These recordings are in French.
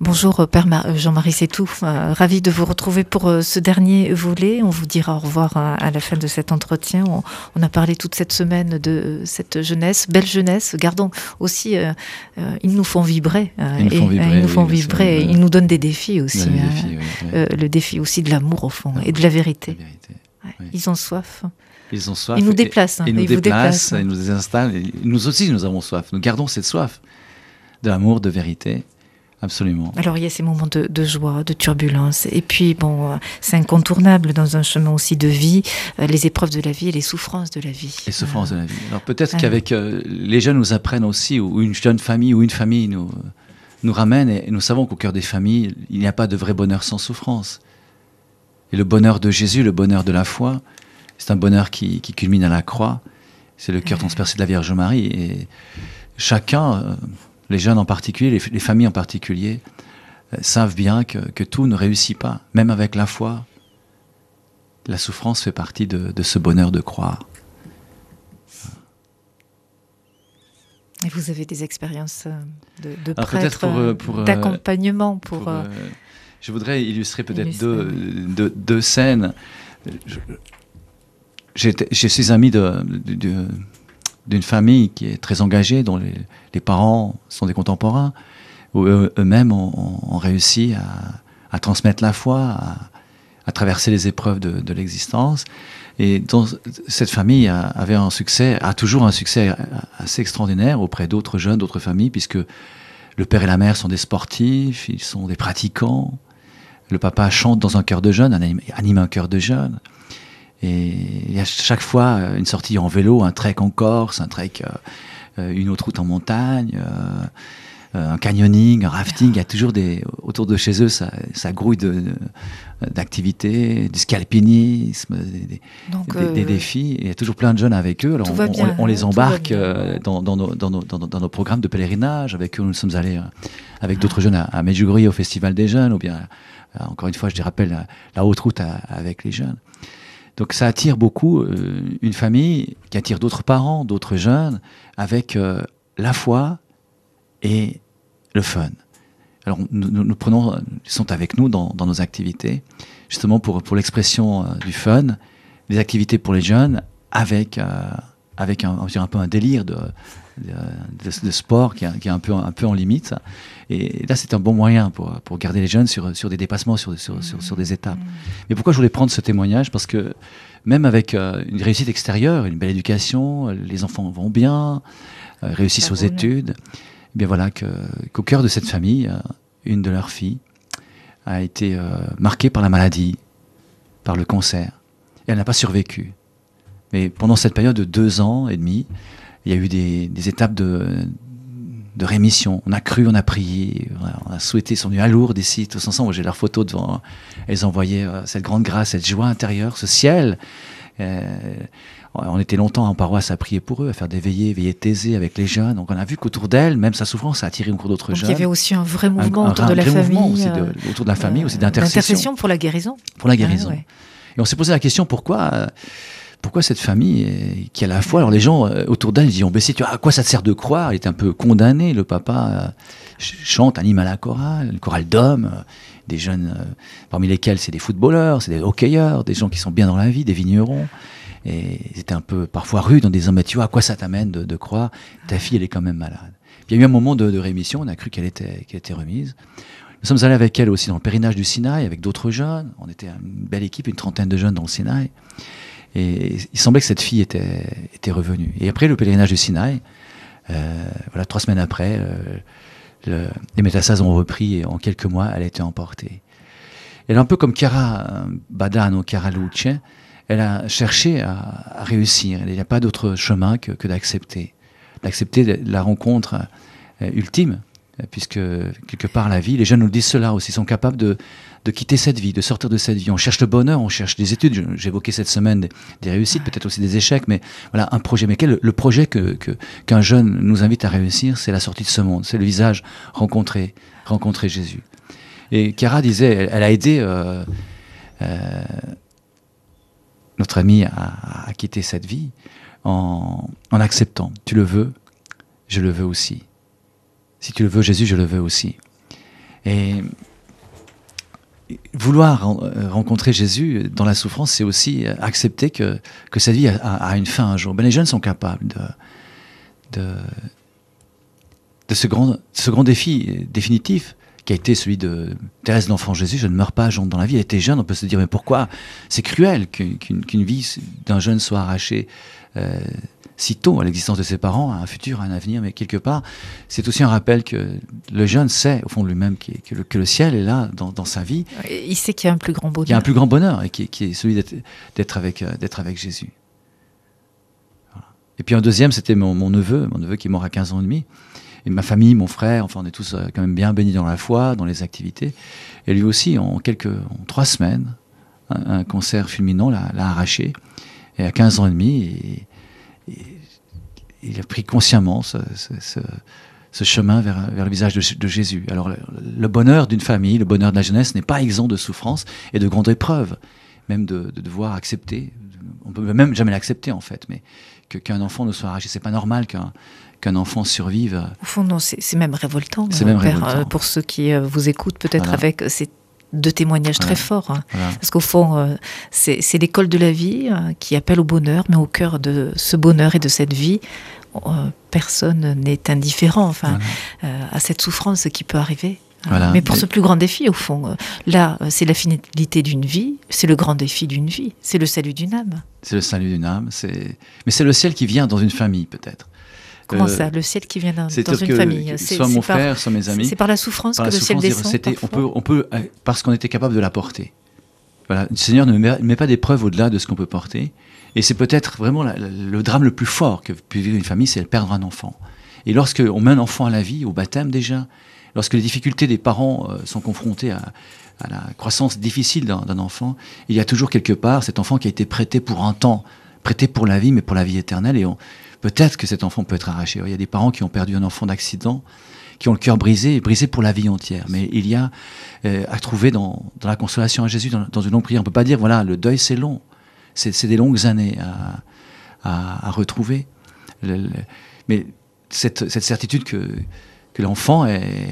Bonjour Jean-Marie Sétou, ravi de vous retrouver pour ce dernier volet. On vous dira au revoir à la fin de cet entretien. On a parlé toute cette semaine de cette jeunesse, belle jeunesse. Gardons aussi, ils nous font vibrer. Ils nous donnent des défis aussi. Le défi aussi de l'amour au fond et de la vérité. Oui. Ils ont soif. Ils ont soif. Ils nous déplacent. Ils nous déplacent, ils nous installent. Nous aussi, nous avons soif. Nous gardons cette soif de l'amour, de vérité. Absolument. Alors il y a ces moments de joie, de turbulence, et puis bon, c'est incontournable dans un chemin aussi de vie, les épreuves de la vie et les souffrances de la vie. Les souffrances de la vie. Alors peut-être qu'avec les jeunes nous apprennent aussi, ou une jeune famille ou une famille nous ramène, et nous savons qu'au cœur des familles, il n'y a pas de vrai bonheur sans souffrance. Et le bonheur de Jésus, le bonheur de la foi, c'est un bonheur qui culmine à la croix. C'est le cœur transpercé de la Vierge Marie. Et chacun... les jeunes en particulier, les familles en particulier, savent bien que tout ne réussit pas. Même avec la foi, la souffrance fait partie de ce bonheur de croire. Et vous avez des expériences de prêtre, d'accompagnement je voudrais illustrer peut-être deux scènes. Je suis ami d'une famille qui est très engagée, dont les parents sont des contemporains, où eux-mêmes ont réussi à transmettre la foi, à traverser les épreuves de l'existence. Et donc, cette famille a toujours un succès assez extraordinaire auprès d'autres jeunes, d'autres familles, puisque le père et la mère sont des sportifs, ils sont des pratiquants. Le papa chante dans un chœur de jeunes, anime un chœur de jeunes. Et il y a chaque fois une sortie en vélo, un trek en Corse, un trek, une autre route en montagne, un canyoning, un rafting. Il y a toujours autour de chez eux, ça grouille d'activités, du ski alpinisme, des défis. Et il y a toujours plein de jeunes avec eux. Alors on les embarque dans nos programmes de pèlerinage. Avec eux, nous sommes allés avec d'autres jeunes à Medjugorje au Festival des Jeunes, ou bien, encore une fois, je rappelle la haute route avec les jeunes. Donc ça attire beaucoup une famille qui attire d'autres parents, d'autres jeunes, avec la foi et le fun. Alors nous sont avec nous dans nos activités, justement pour l'expression du fun, des activités pour les jeunes, avec un peu un délire de sport qui est un peu en limite. Et là, c'est un bon moyen pour garder les jeunes sur des dépassements, sur des étapes. Mais pourquoi je voulais prendre ce témoignage ? Parce que même avec une réussite extérieure, une belle éducation, les enfants vont bien, réussissent aux études, eh bien voilà qu'au cœur de cette famille, une de leurs filles a été marquée par la maladie, par le cancer. Et elle n'a pas survécu. Mais pendant cette période de 2 ans et demi, il y a eu des étapes de rémission. On a cru, on a prié, on a souhaité, ils sont venus à Lourdes ici, tous ensemble. J'ai leurs photos devant. Elles envoyaient cette grande grâce, cette joie intérieure, ce ciel. On était longtemps en paroisse à prier pour eux, à faire des veillées Thésée avec les jeunes. Donc on a vu qu'autour d'elles, même sa souffrance a attiré encore d'autres jeunes. Il y avait aussi un vrai mouvement autour de la famille. Autour de la famille, aussi d'intercession. D'intercession pour la guérison. Pour la guérison. Ouais. Et on s'est posé la question, pourquoi cette famille qui a la foi, alors les gens autour d'elle disent, à quoi ça te sert de croire ? Il était un peu condamné, le papa chante, anime à la chorale, une chorale d'hommes, des jeunes, parmi lesquels c'est des footballeurs, c'est des hockeyeurs, des gens qui sont bien dans la vie, des vignerons. Et ils étaient un peu parfois rudes en disant, mais tu vois, à quoi ça t'amène de croire ? Ta fille, elle est quand même malade. Puis il y a eu un moment de rémission, on a cru qu'elle était remise. Nous sommes allés avec elle aussi dans le pèlerinage du Sinaï, avec d'autres jeunes. On était une belle équipe, une 30aine de jeunes dans le Sinaï. Et il semblait que cette fille était revenue. Et après le pèlerinage du Sinaï, 3 semaines après, les métastases ont repris et en quelques mois, elle a été emportée. Elle est un peu comme Chiara Badano, Chiara Luce. Elle a cherché à réussir. Il n'y a pas d'autre chemin que d'accepter la rencontre ultime, puisque quelque part la vie, les jeunes nous le disent cela aussi, sont capables de quitter cette vie, de sortir de cette vie. On cherche le bonheur, on cherche des études. J'évoquais cette semaine des réussites, peut-être aussi des échecs, mais voilà un projet. Mais le projet qu'un jeune nous invite à réussir, c'est la sortie de ce monde, c'est le visage, rencontrer Jésus. Et Chiara disait, elle a aidé notre amie à quitter cette vie en acceptant. Tu le veux, je le veux aussi. Si tu le veux, Jésus, je le veux aussi. Et vouloir rencontrer Jésus dans la souffrance, c'est aussi accepter que cette vie a une fin un jour. Les jeunes sont capables de ce grand défi définitif qui a été celui de Thérèse de l'Enfant Jésus. Je ne meurs pas dans la vie. Elle était jeune, on peut se dire mais pourquoi c'est cruel qu'une vie d'un jeune soit arrachée si tôt à l'existence de ses parents, à un futur, à un avenir, mais quelque part, c'est aussi un rappel que le jeune sait, au fond de lui-même, que le ciel est là dans sa vie. Il sait qu'il y a un plus grand bonheur. Il y a un plus grand bonheur, et qui est celui d'être avec Jésus. Voilà. Et puis un deuxième, c'était mon neveu qui est mort à 15 ans et demi. Et ma famille, mon frère, enfin on est tous quand même bien bénis dans la foi, dans les activités. Et lui aussi, en 3 semaines, un cancer fulminant l'a arraché. Et à 15 ans et demi, il a pris consciemment ce chemin vers le visage de Jésus. Alors le bonheur d'une famille, le bonheur de la jeunesse n'est pas exempt de souffrance et de grandes épreuves, même de devoir accepter, on ne peut même jamais l'accepter en fait, mais qu'un enfant ne soit arraché, c'est pas normal qu'un enfant survive. Au fond, non, c'est même révoltant. C'est même révoltant. Pour ceux qui vous écoutent, peut-être avec ces 2 témoignages très forts. Hein. Voilà. Parce qu'au fond, c'est l'école de la vie qui appelle au bonheur, mais au cœur de ce bonheur et de cette vie, personne n'est indifférent à cette souffrance qui peut arriver. Voilà. Mais pour ce plus grand défi, au fond, là, c'est la finalité d'une vie, c'est le grand défi d'une vie, c'est le salut d'une âme. C'est le salut d'une âme, mais c'est le ciel qui vient dans une famille, peut-être. Comment ça, le ciel qui vient dans une famille? Soit mon frère, soit mes amis. C'est par la souffrance que le ciel descend. On peut, parce qu'on était capable de la porter. Voilà, le Seigneur ne met pas d'épreuve au-delà de ce qu'on peut porter. Et c'est peut-être vraiment le drame le plus fort que peut vivre une famille, c'est de perdre un enfant. Et lorsqu'on met un enfant à la vie, au baptême déjà, lorsque les difficultés des parents sont confrontées à la croissance difficile d'un enfant, il y a toujours quelque part cet enfant qui a été prêté pour un temps, prêté pour la vie, mais pour la vie éternelle. Et peut-être que cet enfant peut être arraché. Il y a des parents qui ont perdu un enfant d'accident, qui ont le cœur brisé pour la vie entière. Mais il y a à trouver dans la consolation à Jésus, dans une longue prière. On ne peut pas dire, voilà, le deuil c'est long. C'est des longues années à retrouver. Mais cette certitude que l'enfant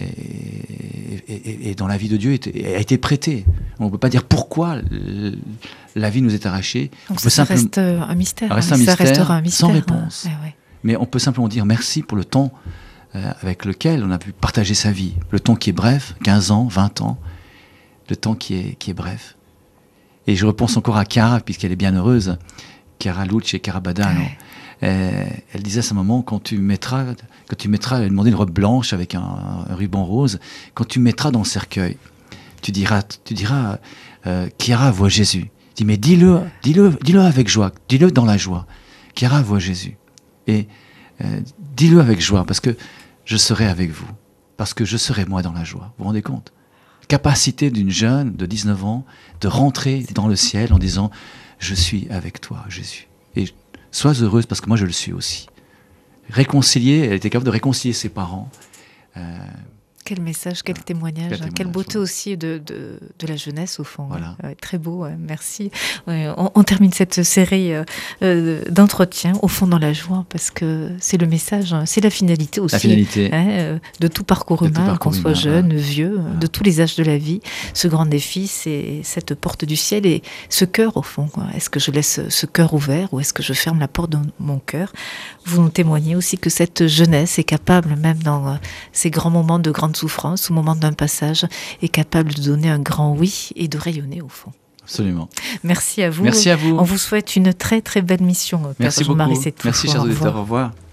est dans la vie de Dieu, a été prêté. On ne peut pas dire pourquoi la vie nous est arrachée. Donc ça reste un mystère. Ça restera un mystère sans réponse. Ouais. Mais on peut simplement dire merci pour le temps avec lequel on a pu partager sa vie. Le temps qui est bref, 15 ans, 20 ans. Le temps qui est bref. Et je repense encore à Chiara, puisqu'elle est bien heureuse. Chiara Luce et Chiara Badano. Elle disait à sa maman, quand tu mettras, elle demandait une robe blanche avec un ruban rose, quand tu mettras dans le cercueil, tu diras, Chiara voit Jésus. Dis, mais dis-le avec joie, dis-le dans la joie. Chiara voit Jésus. Et dis-le avec joie, parce que je serai avec vous, parce que je serai moi dans la joie. Vous vous rendez compte? Capacité d'une jeune de 19 ans de rentrer dans le ciel en disant, je suis avec toi, Jésus. Et sois heureuse parce que moi je le suis aussi. Réconcilier, elle était capable de réconcilier ses parents. Quel message, quel témoignage, quelle beauté aussi de la jeunesse au fond. Voilà. Très beau, merci. On termine cette série d'entretiens au fond dans la joie parce que c'est le message, c'est la finalité aussi. La finalité. De tout parcours humain, qu'on soit jeune, vieux, de tous les âges de la vie. Ce grand défi, c'est cette porte du ciel et ce cœur au fond. Est-ce que je laisse ce cœur ouvert ou est-ce que je ferme la porte de mon cœur? Vous nous témoignez aussi que cette jeunesse est capable, même dans ces grands moments de grande souffrance, au moment d'un passage, est capable de donner un grand oui et de rayonner au fond. Absolument. Merci à vous. Merci à vous. On vous souhaite une très très belle mission, Père Jean-Marie Setou. Merci chers auditeurs, au revoir.